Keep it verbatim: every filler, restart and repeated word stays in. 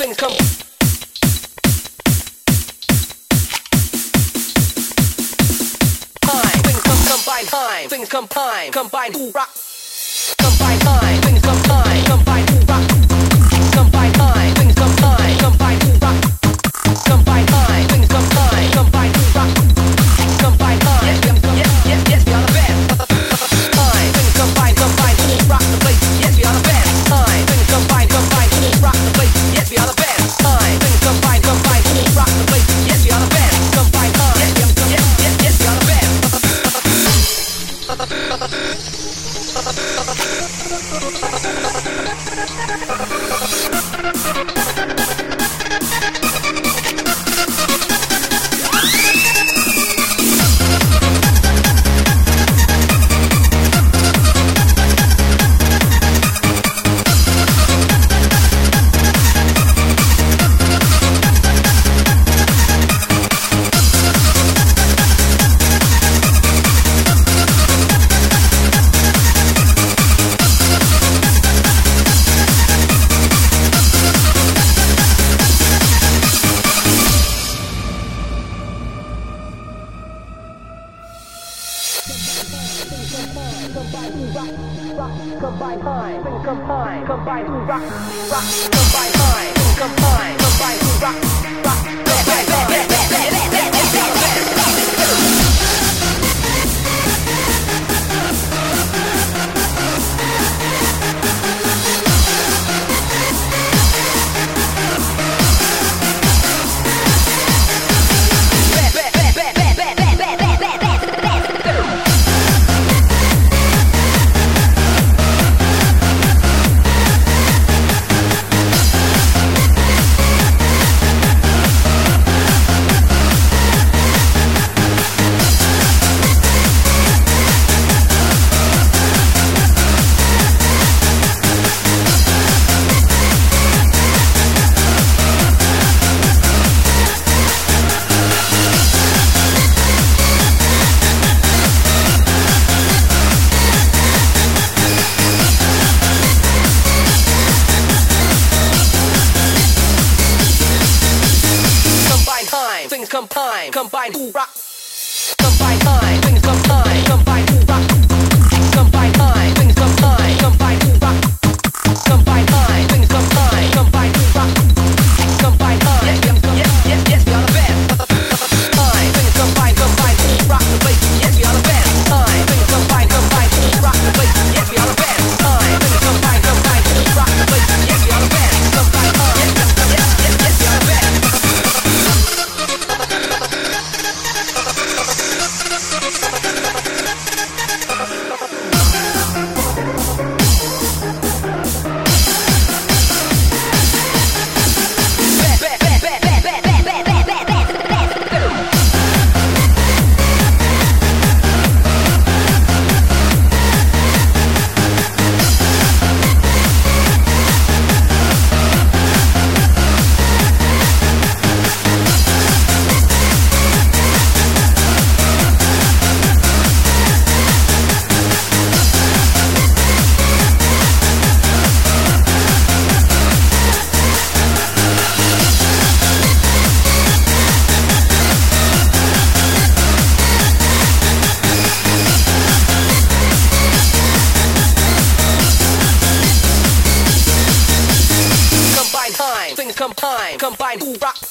things come. Time, things come combine. Time, things combine. Combine, ooh, rock. Combine time, things combine. Combine, ooh, rock. Combine time, things combine. Combine, ooh, rock. Combine time, things combine. Combine, ooh, rock. Combine time, yes, yes, yes, yes, we are the best. Time, things combine, combine, ooh, rock the place. Yes, we are the best. Time, things combine, combine, ooh, rock the place. Yes, we are the best. Time, things combine, combine, ooh, rock the place. Yes, we are the best. Combine time, yes, yes, yes, yes, yes, we are the best. Combine time, things combine, combine, ooh, rock, rock, combine time, things combine, combine, ooh, rock, rock, combine time, yes, yes, yes, yes, yes, yes, things combine, combine, ooh, rock. Combine time, things combine, combine, ooh, rock. Combine time, things combine, combine, ooh, rock. Combine time, things combine, combine, ooh, rock. Combine time, yes, yes, yes, yes, yes, we are the best. Time, things combine, combine, ooh, rock the place. Yes, we are the best. Time, things combine, combine, ooh, rock the place. Yes, we are the best. Time, things combine, combine, ooh, rock the place. Yes, we are the best. Combine time, yes, yes, yes, yes, yes, we are the best. Things combine, combine, ooh, rock.